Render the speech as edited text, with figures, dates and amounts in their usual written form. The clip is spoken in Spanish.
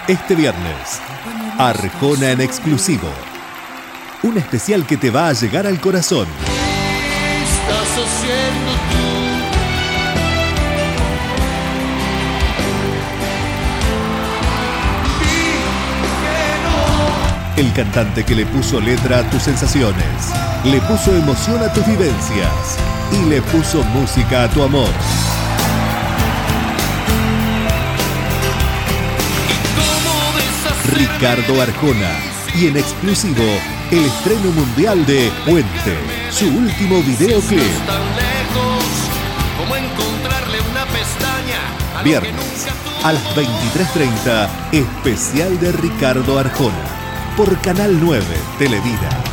Este viernes, Arjona en exclusivo. Un especial que te va a llegar al corazón. ¿Qué estás haciendo tú? El cantante que le puso letra a tus sensaciones, le puso emoción a tus vivencias y le puso música a tu amor. Ricardo Arjona, y en exclusivo el estreno mundial de Puente, su último videoclip. Viernes a las 23:30, especial de Ricardo Arjona, por Canal 9 Televida.